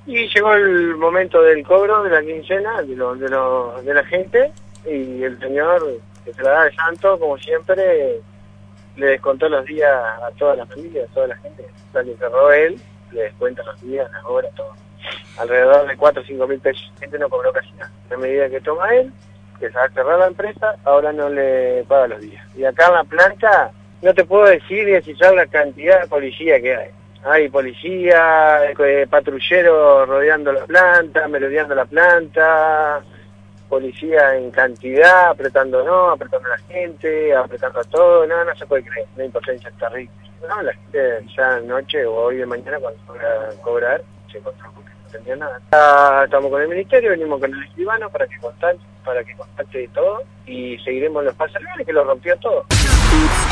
Y llegó el momento del cobro de la quincena de la gente, y el señor, que se la da de santo, como siempre, le descontó los días a toda la familia, a toda la gente. O sea, que cerró él, le descuenta los días, las horas, todo. Alrededor de 4 o 5 mil pesos. La gente no cobró casi nada. A medida que toma él, que se va a cerrar la empresa, ahora no le paga los días. Y acá en la planta, no te puedo decir ni descifrar la cantidad de policía que hay. Hay policía, patrulleros rodeando la planta, merodeando la planta, policía en cantidad, apretando a la gente, apretando a todo, no se puede creer, la impotencia es terrible. No, la gente ya anoche o hoy de mañana cuando fuera a cobrar, se encontró porque no tenía nada. Estamos con el ministerio, venimos con el escribano para que contate todo, y seguiremos los pasos legales que lo rompió todo.